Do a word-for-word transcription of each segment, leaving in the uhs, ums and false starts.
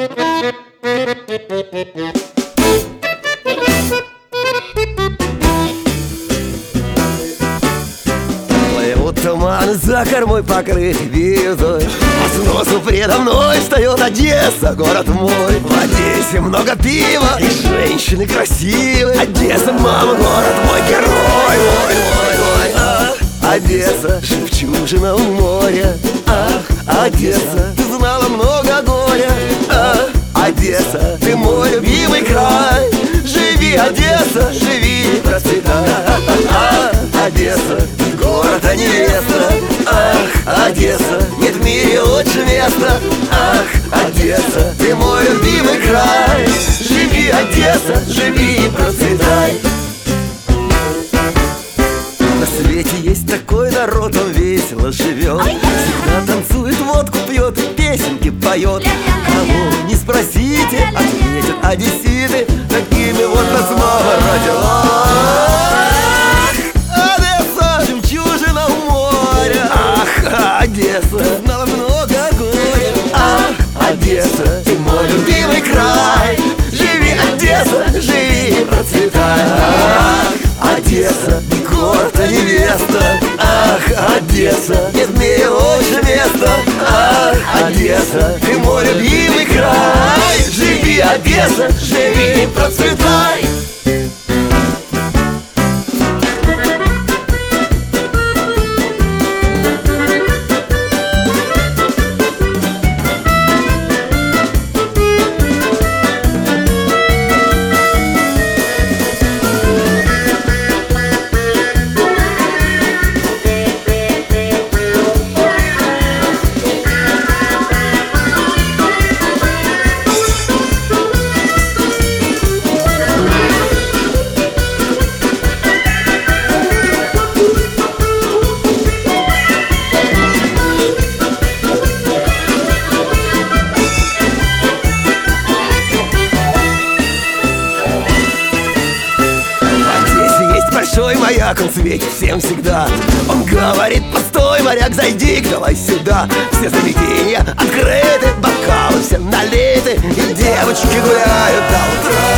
Плывут туманы за кормой, покрыты бирюзой, а с носу предо мной встает Одесса, город мой. В Одессе много пива и женщины красивые. Одесса, мама, город мой, герой мой, мой, мой. Ах, Одесса, жемчужина у моря. Ах, Одесса, ты знала много горя. Ах, Одесса, ты мой любимый край. Живи, Одесса, живи, процветай. Ах, Одесса, город, а невеста. Ах, Одесса, нет в мире лучше места. Ах, Одесса, ты мой любимый край. Живи, Одесса, живи, процветай. На свете есть такой народ, он весело живет, всегда танцует, водку пьет и песенки поет. Кого не спросите, ответят одесситы, такими вот нас мама родила. Одесса, жемчужина у моря. Ах, Одесса, ты знала много горя. Ах, Одесса, ты мой любимый край. Живи, Одесса, живи, процветай. Ах, Одесса, город, а невеста. Ах, Одесса, нет в мире лучше места. Ах, Одесса, ты мой любимый край. Живи, Одесса, живи, процветай. Большой маяк, он светит всем всегда. Он говорит: постой, моряк, зайди-ка, давай сюда. Все заведения открыты, бокалы все налиты, и девочки гуляют до утра.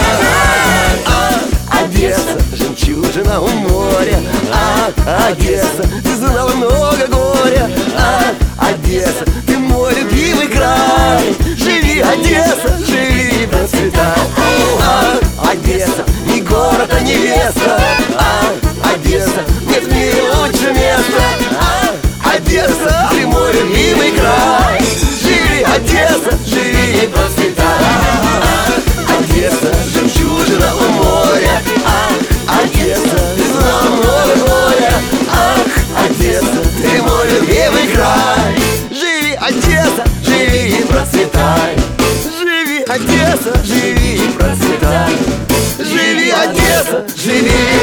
А, Одесса, жемчужина у моря. А, Одесса, ты знала много горя. А, Одесса, ты мой любимый край. Живи, Одесса, живи, процветай. А, Одесса, не город, а невеста. А, Одесса, нет в мире лучше места. А, Одесса, ты мой любимый край. Живи, Одесса, живи, процветай. А, Одесса, жемчужина у моря. А, Одесса, ты знала много горя. Ах, Одесса, ты мой любимый край. Живи, Одесса, живи, процветай. Живи, Одесса, живи, процветай. Живи, Одесса, живи.